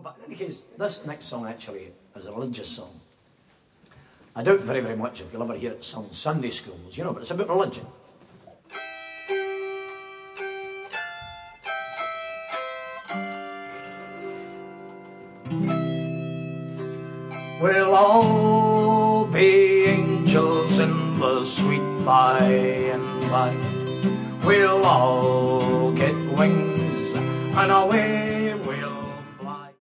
But in any case, this next song actually is a religious song. I doubt very, very much if you'll ever hear it sung in Sunday schools, you know, but it's about religion. We'll all be angels in the sweet by and by. We'll all get wings and away